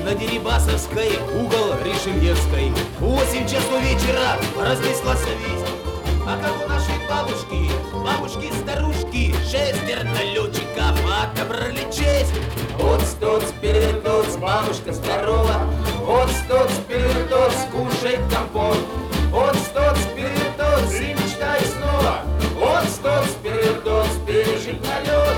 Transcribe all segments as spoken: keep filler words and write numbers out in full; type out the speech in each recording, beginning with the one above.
на Дерибасовской, угол Ришельевской. Восемь часов вечера разнеслась весть. А как у нашей бабушки, бабушки-старушки, шестеро летчиков отобрали честь. Вот стоц, перевертоц, бабушка здорова. Вот стоц, перевертоц, кушай компот. Вот стоц, перевертоц, и мечтай снова. Вот стоц, перевертоц, пережить налет.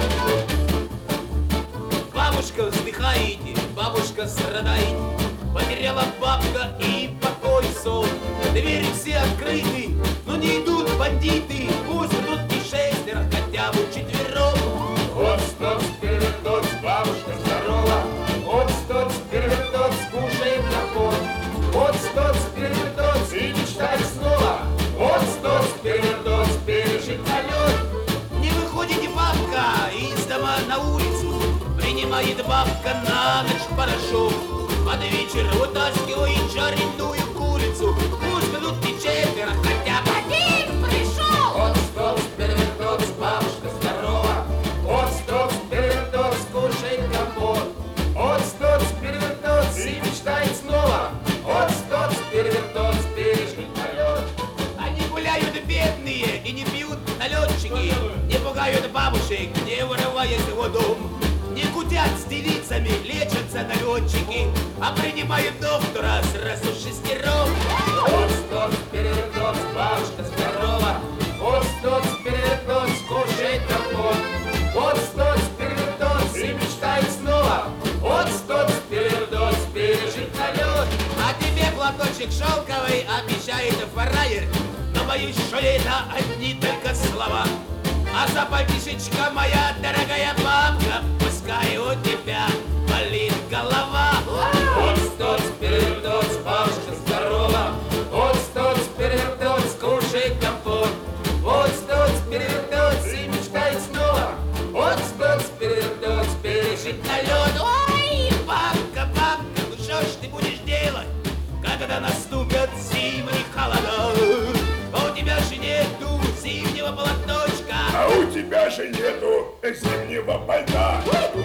Бабушка вздыхаете, бабушка страдает. Потеряла бабка и покой сон. Двери все открыты, но не идут бандиты. Пусть идут не шестеро, хотя бы четвером. Вот стоц, перевертоц, бабушка здорова. Вот стоц, перевертоц, кушает компот. Вот стоц, перевертоц, и мечтай снова. Вот стоц, перевертоц, пережить налет. Не выходите, бабка, из дома на улицу. Принимает бабка на ночь порошок. Под вечер вытаскивает жареную курицу. Пусть идут не четверо, хотя бы один пришел. Вот стоц, перевертоц, бабушка здорова. Вот стоц, перевертоц, кушает компот. Вот стоц, перевертоц, и мечтает снова. Вот стоц, перевертоц, пережить налет. Они гуляют бедные и не пьют налетчики. Не пугают бабушек, не вырываясь в дом. Не гудят с девицами, лечатся налетчики, а принимают доктора сразу шестером. Вот стоц, перевертоц, бабушка здорова. Вот стоц, перевертоц, кушает компот. Вот стоц, перевертоц, и мечтает снова. Вот стоц, перевертоц, пережить налет. А тебе платочек шелковый обещает фраер, но боюсь, что это одни только слова. А запальничечка моя дорогая бабка, пускай у тебя болит голова. Вот стоц, перевертоц, бабушка здорова. Вот стоц, перевертоц, кушай компот. Вот стоц, перевертоц, и мечтай снова. Вот стоц, перевертоц, пережить налет. Ой, бабка, бабка, ну что ж ты будешь делать, когда наступят зимние холода? А у тебя же нету зимнего платочка. А у тебя же нету зимнего пальта.